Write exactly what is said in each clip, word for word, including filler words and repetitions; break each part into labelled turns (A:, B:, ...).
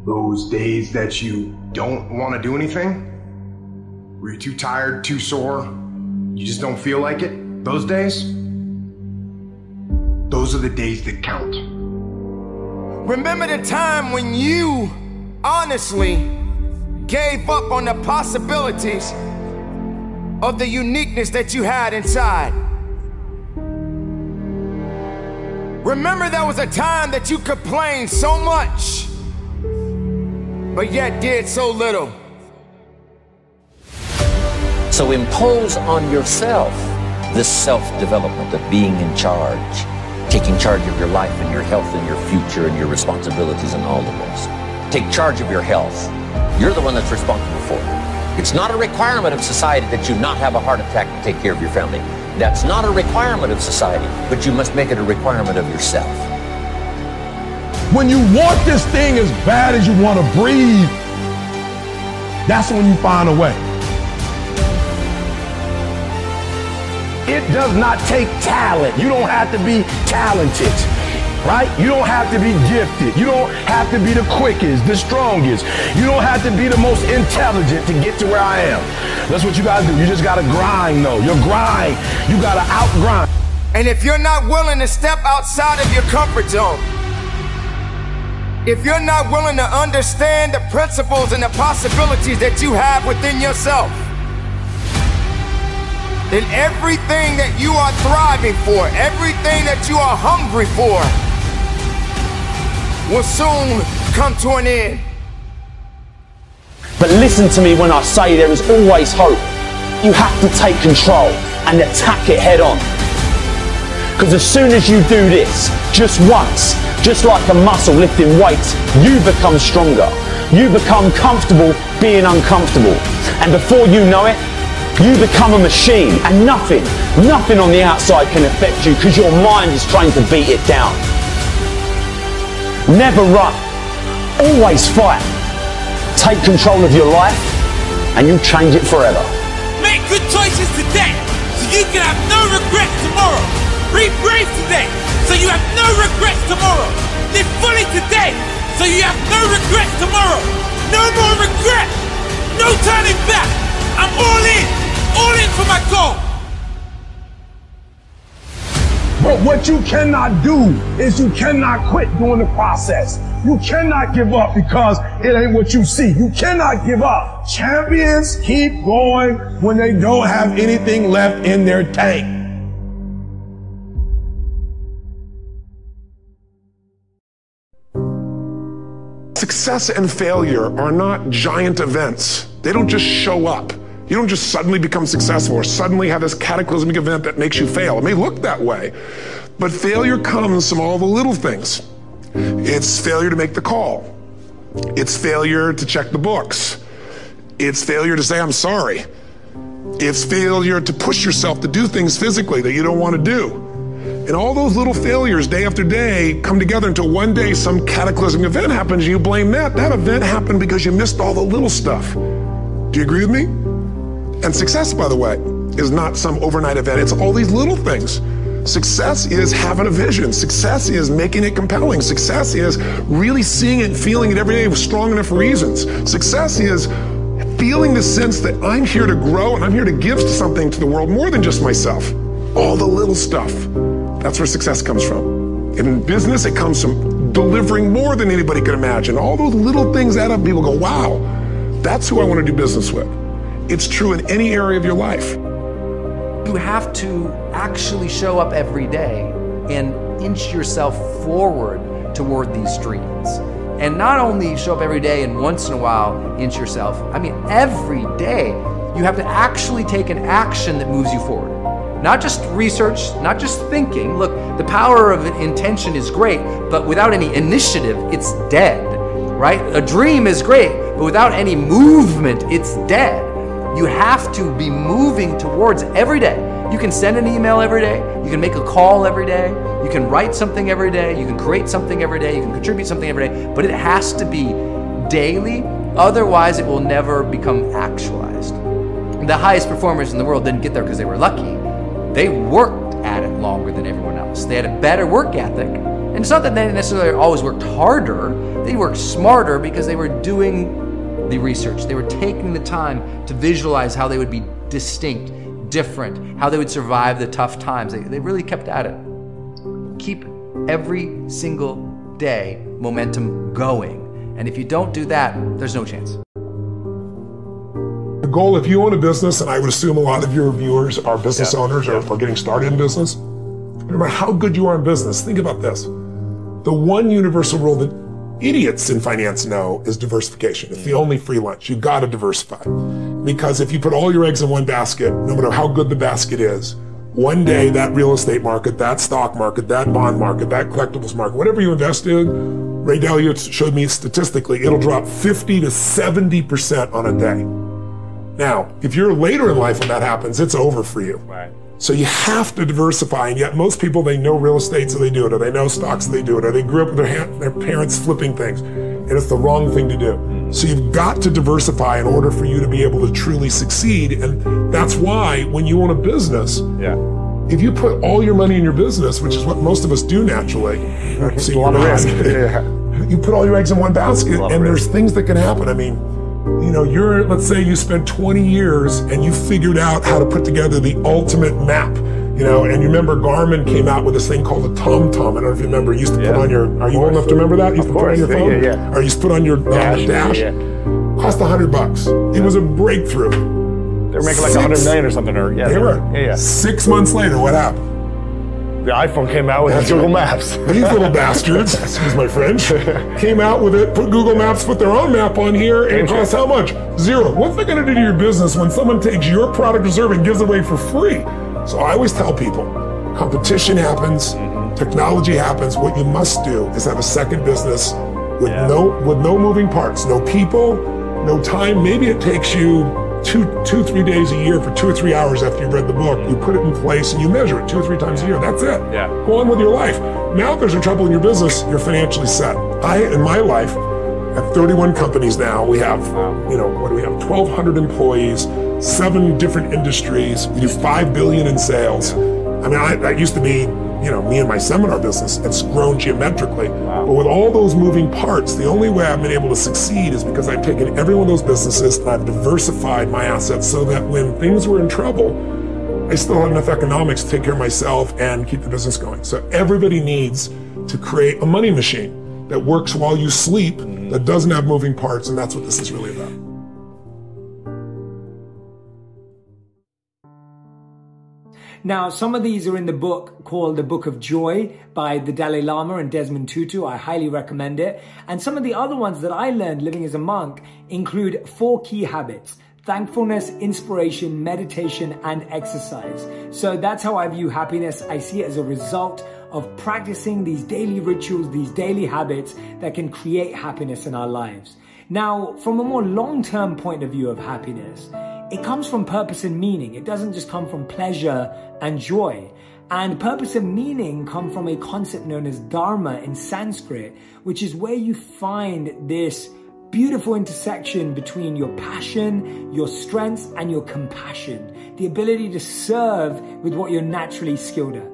A: Those days that you don't want to do anything, where you're too tired, too sore, you just don't feel like it, those days, those are the days that count.
B: Remember the time when you honestly gave up on the possibilities of the uniqueness that you had inside. Remember there was a time that you complained so much, but yet did so little.
C: So impose on yourself this self-development of being in charge, taking charge of your life and your health and your future and your responsibilities and all the rest. Take charge of your health. You're the one that's responsible for it. It's not a requirement of society that you not have a heart attack to take care of your family. That's not a requirement of society, but you must make it a requirement of yourself.
D: When you want this thing as bad as you want to breathe, that's when you find a way. It does not take talent. You don't have to be talented, right? You don't have to be gifted. You don't have to be the quickest, the strongest. You don't have to be the most intelligent to get to where I am. That's what you gotta do. You just gotta grind, though. Your grind, you gotta outgrind.
B: And if you're not willing to step outside of your comfort zone, if you're not willing to understand the principles and the possibilities that you have within yourself, then everything that you are thriving for, everything that you are hungry for, will soon come to an end.
E: But listen to me when I say there is always hope. You have to take control and attack it head on. Because as soon as you do this, just once, just like a muscle lifting weights, you become stronger. You become comfortable being uncomfortable. And before you know it, you become a machine, and nothing, nothing on the outside can affect you because your mind is trained to beat it down. Never run, always fight. Take control of your life and you'll change it forever.
F: Make good choices today so you can have no regrets tomorrow. Be brave today so you have no regrets tomorrow. Live fully today so you have no regrets tomorrow. No more regrets, no turning back. I'm all in, all in for my goal.
D: But what you cannot do is you cannot quit during the process. You cannot give up because it ain't what you see. You cannot give up. Champions keep going when they don't have anything left in their tank. Success and failure are not giant events. They don't just show up. You don't just suddenly become successful or suddenly have this cataclysmic event that makes you fail. It may look that way, but failure comes from all the little things. It's failure to make the call. It's failure to check the books. It's failure to say, I'm sorry. It's failure to push yourself to do things physically that you don't want to do. And all those little failures day after day come together until one day some cataclysmic event happens and you blame that. That event happened because you missed all the little stuff. Do you agree with me? And success, by the way, is not some overnight event. It's all these little things. Success is having a vision. Success is making it compelling. Success is really seeing it and feeling it every day with strong enough reasons. Success is feeling the sense that I'm here to grow and I'm here to give something to the world more than just myself. All the little stuff. That's where success comes from. In business, it comes from delivering more than anybody could imagine. All those little things add up. People go, wow, that's who I want to do business with. It's true in any area of your life.
G: You have to actually show up every day and inch yourself forward toward these dreams. And not only show up every day and once in a while inch yourself, I mean every day you have to actually take an action that moves you forward. Not just research, not just thinking. Look, the power of intention is great, but without any initiative, it's dead, right? A dream is great, but without any movement, it's dead. You have to be moving towards every day. You can send an email every day. You can make a call every day. You can write something every day. You can create something every day. You can contribute something every day. But it has to be daily. Otherwise, it will never become actualized. The highest performers in the world didn't get there because they were lucky. They worked at it longer than everyone else. They had a better work ethic, and And it's not that they necessarily always worked harder, they worked smarter because they were doing the research. They were taking the time to visualize how they would be distinct, different, how they would survive the tough times. They, they really kept at it. Keep every single day momentum going. And if you don't do that, there's no chance.
D: The goal, if you own a business, and I would assume a lot of your viewers are business yeah. owners or, or getting started in business, no matter how good you are in business, think about this. The one universal rule that idiots in finance know is diversification. It's the only free lunch. You gotta diversify. Because if you put all your eggs in one basket, no matter how good the basket is, one day that real estate market, that stock market, that bond market, that collectibles market, whatever you invest in, Ray Dalio showed me statistically, it'll drop fifty to seventy percent on a day. Now, if you're later in life when that happens, it's over for you.
H: Right.
D: So you have to diversify, and yet most people, they know real estate, so they do it, or they know stocks, so they do it, or they grew up with their, hand, their parents flipping things, and it's the wrong thing to do. So you've got to diversify in order for you to be able to truly succeed, and that's why when you own a business,
H: yeah.
D: if you put all your money in your business, which is what most of us do naturally,
H: it's a lot of risk. Yeah.
D: You put all your eggs in one basket, and there's things that can happen. I mean, you know, you're, let's say you spent twenty years and you figured out how to put together the ultimate map, you know, and you remember Garmin came out with this thing called the TomTom. I don't know if you remember, you used to
H: yeah.
D: put on your, are you old enough to remember that? You used
H: of
D: to
H: course.
D: put on your phone?
H: Yeah, yeah.
D: Or you used to put on your dash? Uh, dash.
H: Yeah.
D: Cost a hundred bucks. It was a breakthrough.
H: They were making like a hundred million or something, or yeah.
D: They were.
H: Yeah, yeah.
D: Six months later, what happened?
H: The iPhone came out with
D: That's
H: Google
D: right.
H: Maps.
D: These little bastards, excuse my French, came out with it, put Google Maps, put their own map on here, and it costs how much? Zero. What's that going to do to your business when someone takes your product or service and gives it away for free? So I always tell people, competition happens, mm-hmm. technology happens. What you must do is have a second business with
H: yeah.
D: no with no moving parts, no people, no time. Maybe it takes you two, two, three days a year for two or three hours after you've read the book. You put it in place and you measure it two or three times a year. That's it.
H: Yeah.
D: Go on with your life. Now, if there's a trouble in your business, you're financially set. I, in my life, have thirty-one companies now. We have, you know, what do we have? twelve hundred employees, seven different industries. We do five billion in sales. I mean, I, that used to be, you know, me and my seminar business. It's grown geometrically.
H: Wow.
D: But with all those moving parts, the only way I've been able to succeed is because I've taken every one of those businesses and I've diversified my assets so that when things were in trouble, I still had enough economics to take care of myself and keep the business going. So everybody needs to create a money machine that works while you sleep, mm-hmm. that doesn't have moving parts, and that's what this is really about.
I: Now, some of these are in the book called The Book of Joy by the Dalai Lama and Desmond Tutu. I highly recommend it. And some of the other ones that I learned living as a monk include four key habits: thankfulness, inspiration, meditation, and exercise. So that's how I view happiness. I see it as a result of practicing these daily rituals, these daily habits that can create happiness in our lives. Now, from a more long-term point of view of happiness, it comes from purpose and meaning. It doesn't just come from pleasure and joy. And purpose and meaning come from a concept known as dharma in Sanskrit, which is where you find this beautiful intersection between your passion, your strengths, and your compassion. The ability to serve with what you're naturally skilled at.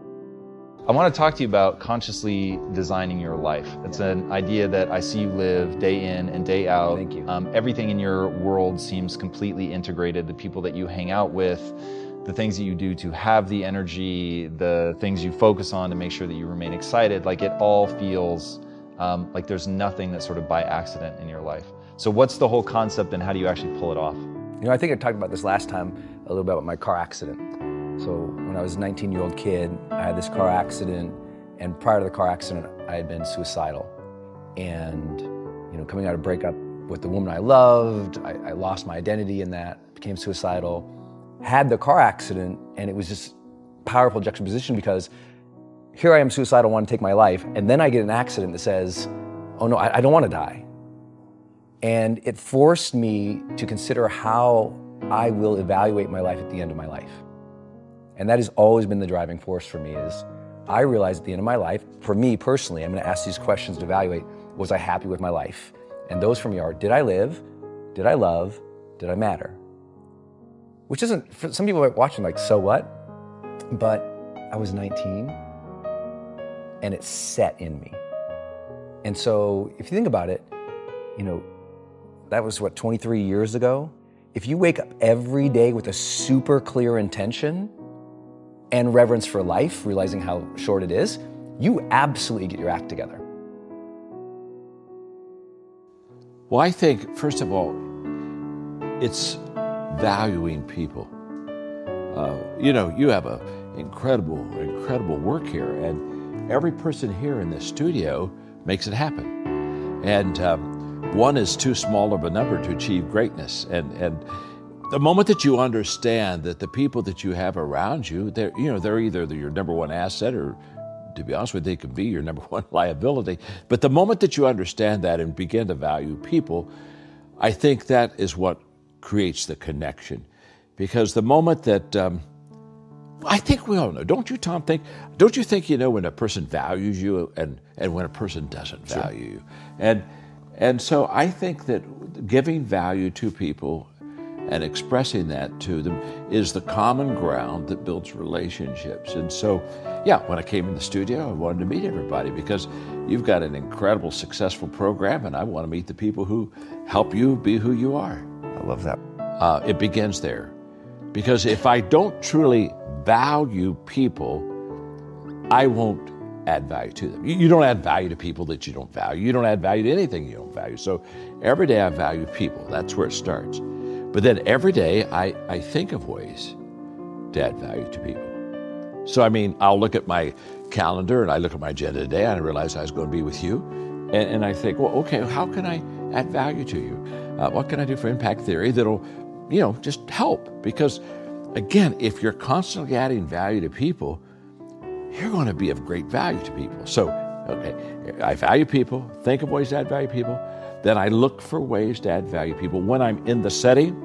J: I want to talk to you about consciously designing your life. It's an idea that I see you live day in and day out.
G: Thank you.
J: Um, everything in your world seems completely integrated. The people that you hang out with, the things that you do to have the energy, the things you focus on to make sure that you remain excited, like it all feels um, like there's nothing that's sort of by accident in your life. So what's the whole concept and how do you actually pull it off?
K: You know, I think I talked about this last time a little bit about my car accident. So when I was a nineteen-year-old kid, I had this car accident, and prior to the car accident, I had been suicidal. And, you know, coming out of a breakup with the woman I loved, I, I lost my identity in that, became suicidal, had the car accident, and it was just powerful juxtaposition because here I am suicidal, want to take my life, and then I get an accident that says, oh no, I, I don't want to die. And it forced me to consider how I will evaluate my life at the end of my life. And that has always been the driving force for me is I realized at the end of my life, for me personally, I'm going to ask these questions to evaluate, was I happy with my life? And those for me are, did I live? Did I love? Did I matter? Which isn't, for some people are watching like, so what? But I was nineteen. and it's set in me. And so if you think about it, you know, that was what, twenty-three years ago? If you wake up every day with a super clear intention and reverence for life, realizing how short it is, you absolutely get your act together.
L: Well, I think, first of all, it's valuing people. Uh, you know, you have an incredible, incredible work here, and every person here in this studio makes it happen. And um, one is too small of a number to achieve greatness. And, and the moment that you understand that the people that you have around you, they're, you know, they're either your number one asset or, to be honest with you, they could be your number one liability. But the moment that you understand that and begin to value people, I think that is what creates the connection. Because the moment that, um, I think we all know, don't you, Tom, think, don't you think you know when a person values you and, and when a person doesn't
K: Sure.
L: value you? And, and so I think that giving value to people and expressing that to them is the common ground that builds relationships. And so, yeah, when I came in the studio, I wanted to meet everybody because you've got an incredible, successful program, and I want to meet the people who help you be who you are.
J: I love that.
L: Uh, it begins there. Because if I don't truly value people, I won't add value to them. You, you don't add value to people that you don't value. You don't add value to anything you don't value. So every day I value people. That's where it starts. But then every day I, I think of ways to add value to people. So, I mean, I'll look at my calendar and I look at my agenda today and I realize I was going to be with you. And, and I think, well, okay, how can I add value to you? Uh, what can I do for impact theory that'll, you know, just help? Because, again, if you're constantly adding value to people, you're going to be of great value to people. So, okay, I value people, think of ways to add value to people. Then I look for ways to add value to people. When I'm in the setting,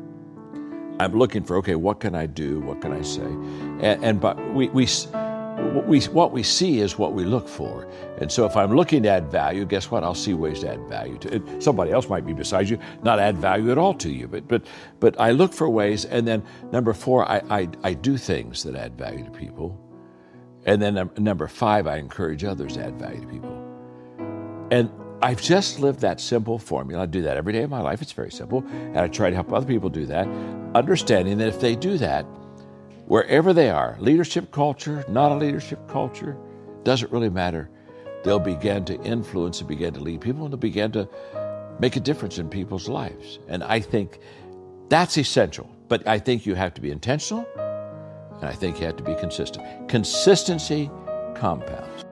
L: I'm looking for, okay, what can I do? What can I say? And, and but we, we, we, what we see is what we look for. And so if I'm looking to add value, guess what? I'll see ways to add value to it. Somebody else might be beside you, not add value at all to you. But but but I look for ways. And then number four, I I, I do things that add value to people. And then num- number five, I encourage others to add value to people. And I've just lived that simple formula. I do that every day of my life. It's very simple. And I try to help other people do that, understanding that if they do that, wherever they are, leadership culture, not a leadership culture, doesn't really matter. They'll begin to influence and begin to lead people, and they'll begin to make a difference in people's lives. And I think that's essential. But I think you have to be intentional, and I think you have to be consistent. Consistency compounds.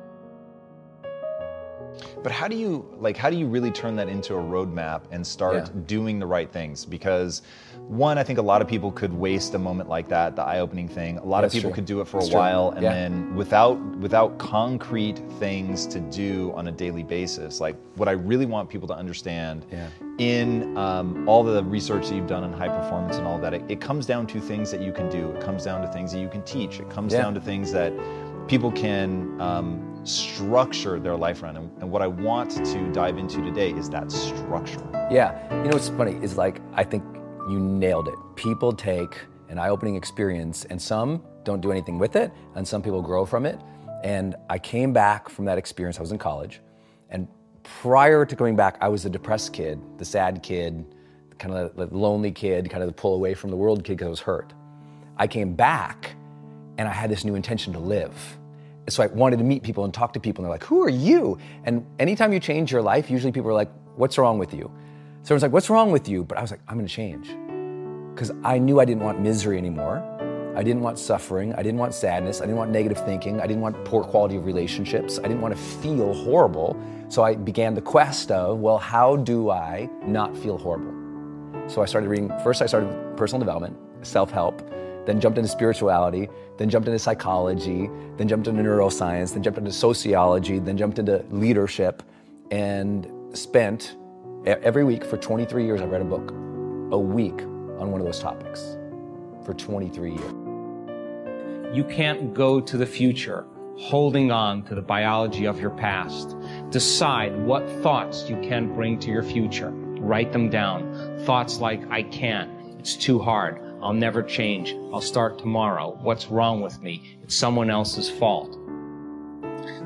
J: But how do you like? How do you really turn that into a roadmap and start
K: Yeah.
J: doing the right things? Because one, I think a lot of people could waste a moment like that, the eye-opening thing. A lot
K: That's
J: of people
K: true.
J: could do it for
K: That's
J: a
K: true.
J: while, and
K: Yeah.
J: then without without concrete things to do on a daily basis. Like what I really want people to understand
K: Yeah.
J: in um, all the research that you've done on high performance and all that, it, it comes down to things that you can do. It comes down to things that you can teach. It comes
K: Yeah.
J: down to things that people can um, structure their life around. And, and what I want to dive into today is that structure.
K: Yeah, you know what's funny is like, I think you nailed it. People take an eye-opening experience and some don't do anything with it, and some people grow from it. And I came back from that experience, I was in college, and prior to coming back, I was the depressed kid, the sad kid, kind of the lonely kid, kind of the pull away from the world kid because I was hurt. I came back and I had this new intention to live. So I wanted to meet people and talk to people, and they're like, who are you? And anytime you change your life, usually people are like, what's wrong with you? So everyone's like, what's wrong with you? But I was like, I'm gonna change. Because I knew I didn't want misery anymore. I didn't want suffering. I didn't want sadness. I didn't want negative thinking. I didn't want poor quality of relationships. I didn't want to feel horrible. So I began the quest of, well, how do I not feel horrible? So I started reading, first I started with personal development, self-help, then jumped into spirituality, then jumped into psychology, then jumped into neuroscience, then jumped into sociology, then jumped into leadership, and spent every week for twenty-three years, I read a book, a week on one of those topics for twenty-three years.
M: You can't go to the future holding on to the biology of your past. Decide what thoughts you can bring to your future. Write them down. Thoughts like, I can't, it's too hard, I'll never change, I'll start tomorrow, what's wrong with me, it's someone else's fault.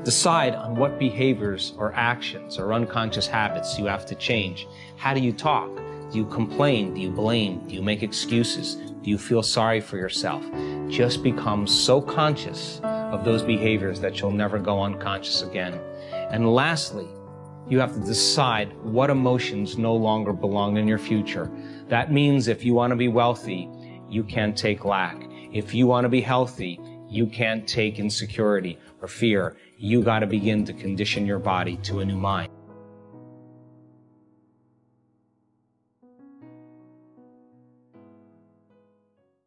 M: Decide on what behaviors or actions or unconscious habits you have to change. How do you talk? Do you complain? Do you blame? Do you make excuses? Do you feel sorry for yourself? Just become so conscious of those behaviors that you'll never go unconscious again. And lastly, you have to decide what emotions no longer belong in your future. That means if you want to be wealthy, you can't take lack. If you want to be healthy, you can't take insecurity or fear. You got to begin to condition your body to a new mind.